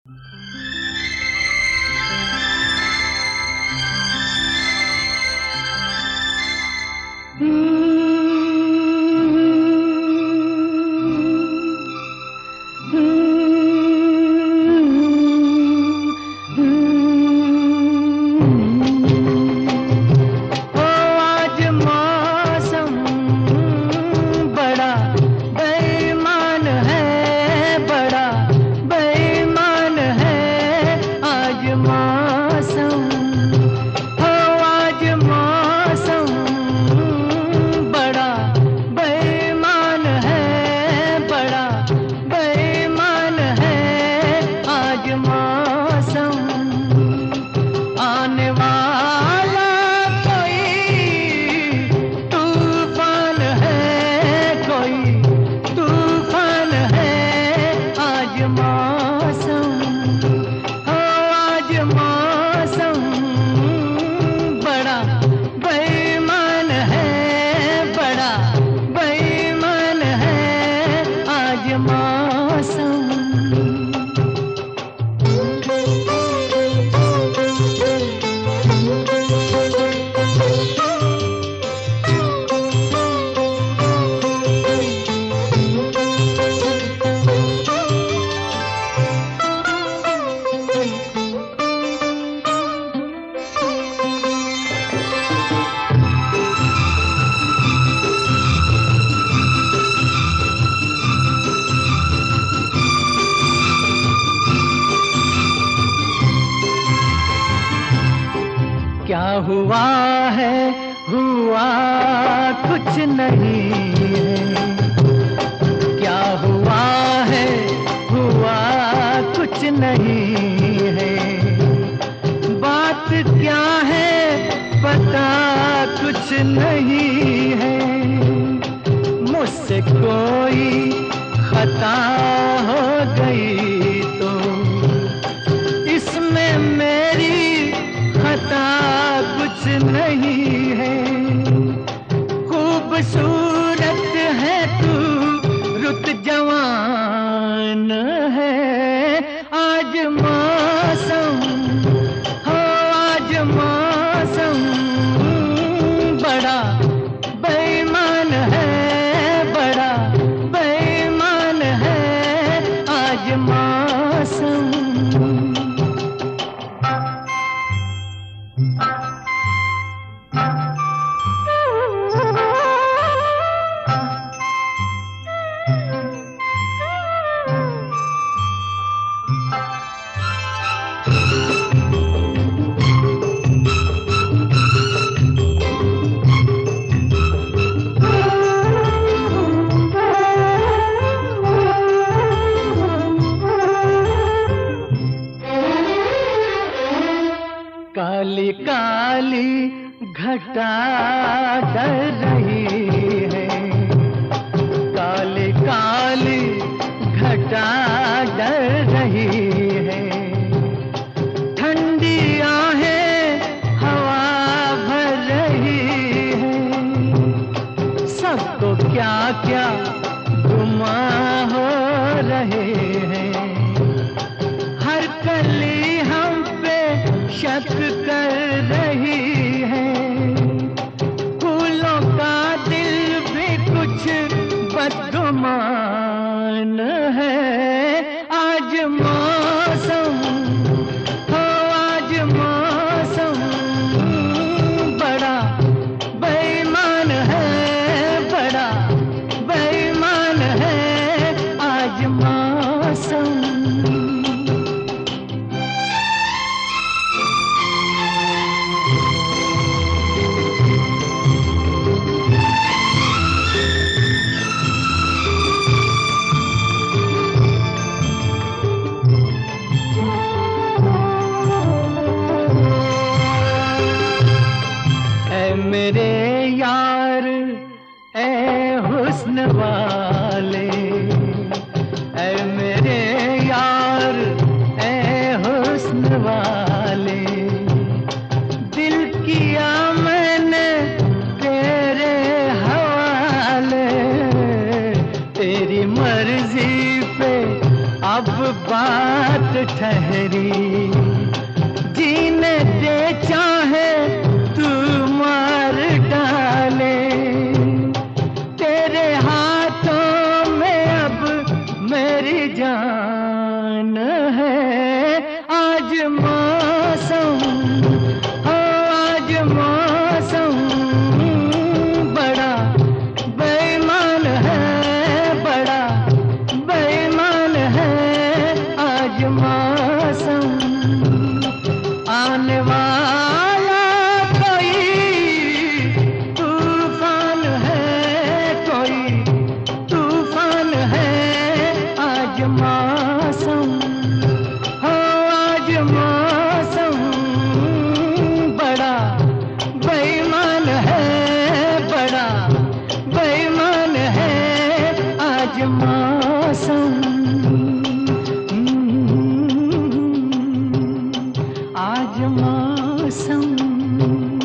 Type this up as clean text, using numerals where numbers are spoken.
क्या हुआ है, हुआ कुछ नहीं है। क्या हुआ है, हुआ कुछ नहीं है। बात क्या है पता कुछ नहीं है। मुझसे कोई खता हो गई तो इसमें मेरी खता कुछ नहीं है। खूबसूरत है तू, रुत जवान है। आज मौसम हो, आज मौसम बड़ा बेईमान है, बड़ा बेईमान है आज मौसम। काली काली घटा डर रही है। काली काली घटा डर रही है। ठंडी आहें हवा भर रही है। सबको क्या क्या गुमा हो रहे हैं। हर कली हम पे शक कर रही है। फूलों का दिल भी कुछ बदगुमान है। आज मौसम हो, आज मौसम बड़ा बेईमान है, बड़ा बेईमान है आज मौसम। मेरे यार ए हुस्न वाले, ए मेरे यार ए हुस्न वाले। दिल किया मैंने तेरे हवाले। तेरी मर्जी पे अब बात रात ठहरी, जीने दे चाहे तू मार डाले, तेरे हाथों में अब मेरी जान है। आज मौसम, आज मौसम बड़ा बेईमान है, बड़ा बेईमान है आज मौसम। आने वाला कोई तूफान है, कोई तूफान है आज मौसम, हो आज मौसम बड़ा बेईमान है, बड़ा बेईमान है आज मौसम। आज मौसम